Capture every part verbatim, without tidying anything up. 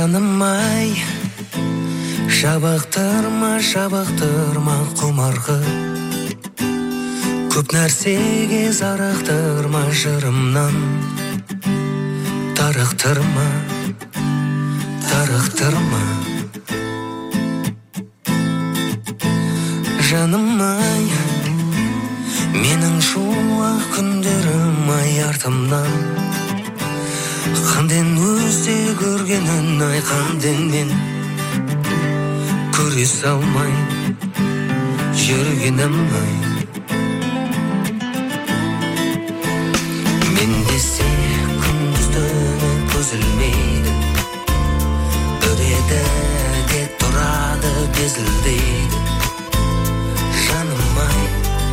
Жаным-ай, жабықтырма, жабықтырма құмарғы. Көп нәрсеге зарықтырма жырымнан. Тарықтырма, тарықтырма. Жаным-ай, менің шуақ күндерім-ай артымнан. Қанден өзде көргенін ай қанден мен көре салмай жүргенім-ай. Мен десе күндіз-түні көзілмейді, үреді де тұрады безілдейді. Жаным-ай,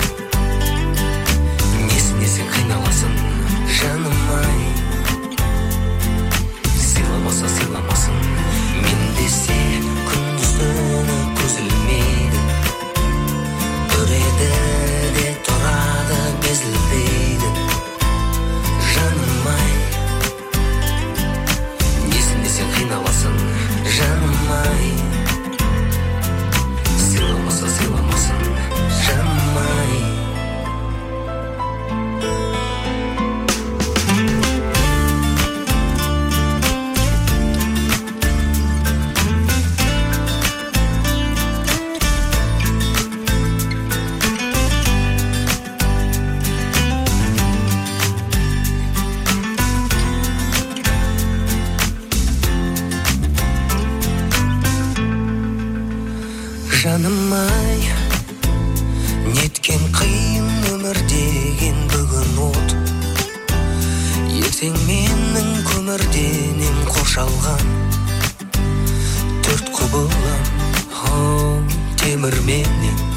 несінесің қиналасын, жаным-ай. Сыйламаса сыйламасын, мен десе күндіз-түні көзілмейді, үреді де тұрады безілдейді. Жаным-ай, несінесің қиналасын, жаным-ай. Сыйламаса сыйламасын, жаным-ай. Жаным-ай, неткен қиын өмір деген бүгін от. Ертең менің көмірденем қоршалған төрт құбылам, о, темірменен.